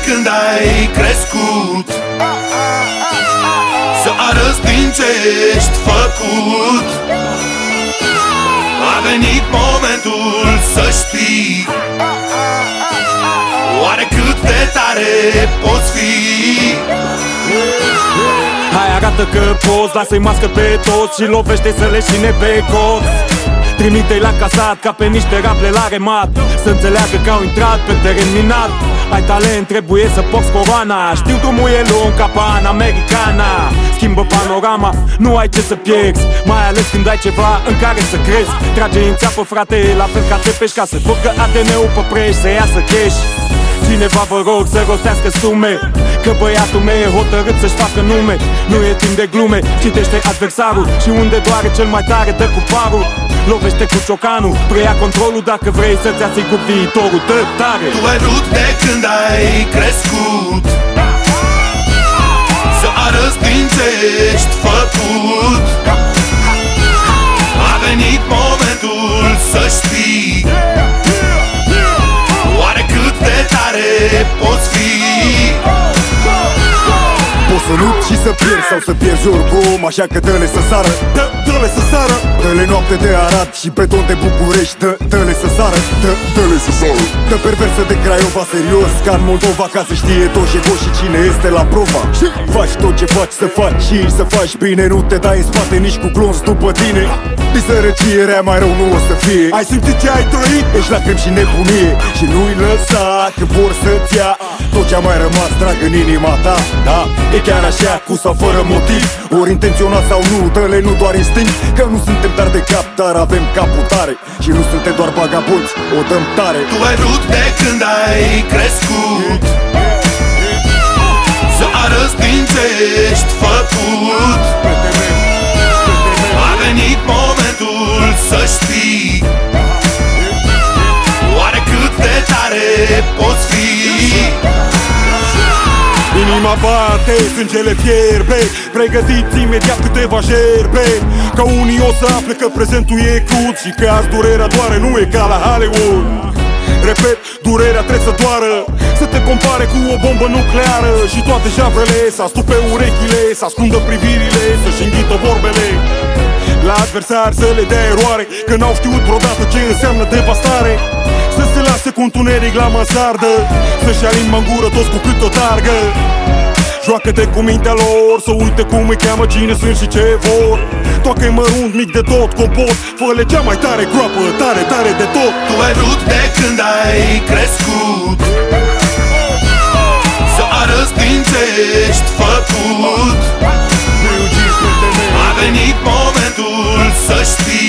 când ai crescut, să arăți din ce ești făcut. A venit momentul să știi oare cât de tare poți fi. Hai, arată că poți, lasă-i mască pe toți și lovește să le șine pe cot. Trimite-i la casat ca pe niște raple la remat, să înțeleagă că au intrat pe teren minat. Ai talent, trebuie să porți coroana, știu drumul e lung ca pan americana. Schimbă panorama, nu ai ce să pierzi, mai ales când ai ceva în care să crezi. Trage în țeapă, frate, la fel ca țepești, ca să curgă ADN-ul pe preș, să iasă cash. Cineva vă rog să rostească sume, că băiatul meu e hotărât să-și facă nume. Nu e timp de glume, citește adversarul și unde doare cel mai tare dă cu parul. Lovește cu ciocanul, preia controlul dacă vrei să-ți asiguri viitorul. Dă tare! Tu ai vrut de când ai crescut, să arăți din ce ești făcut. A venit momentul să știi oare cât de tare poți fi. Poți să lupți și să pierzi sau să pierzi oricum, așa că dă-le să sară, dă-le să sară. Dă-le noapte de Arad și beton de București, dă-le să sară, dă-le să sară. Dă perversă de Craiova serios, ca în Moldova, ca să știe tot și și cine este la prova. Faci tot ce faci să faci și să faci bine, nu te dai în spate nici cu glonț după tine. Din sărăcie rea mai rău nu o să fie. Ai simțit ce ai trăit? Ești lacrimi și nebunie și nu-i lăsa că vor să-ți ia tot ce-a mai rămas drag în inima ta. Da, e chiar așa, cu sau fără motiv, ori intenționat sau nu, dă-le nu doar instinct. Că nu suntem tari de cap, dar avem capul tare și nu suntem doar vagabonți, o dăm tare. Tu ai vrut de când ai crescut, să arăți din ce ești făcut. A venit momentul să știi oare cât de tare poți fi. Inima bate, sângele fierbe, pregătiți imediat câteva șerbe. Ca unii o să afle că prezentul e crud și că azi durerea doare, nu e ca la Hollywood. Repet, durerea trebuie să doară, să te compare cu o bombă nucleară. Și toate javrele să astupe urechile, să ascundă privirile, să-și înghită vorbele. La adversari să le dea eroare, că n-au știut vreodată ce înseamnă devastare. Să se lase cu întuneric la mansardă, să-și alimă în gură toți cu cât o targă. Joacă-te cu mintea lor, să uite cum îi cheamă, cine sunt și ce vor. Toacă-i mărunt, mic de tot, compot, fă-le cea mai tare groapă, tare, tare de tot. Tu ai vrut de când ai crescut, să arăți din ce ești făcut. A venit momentul să știi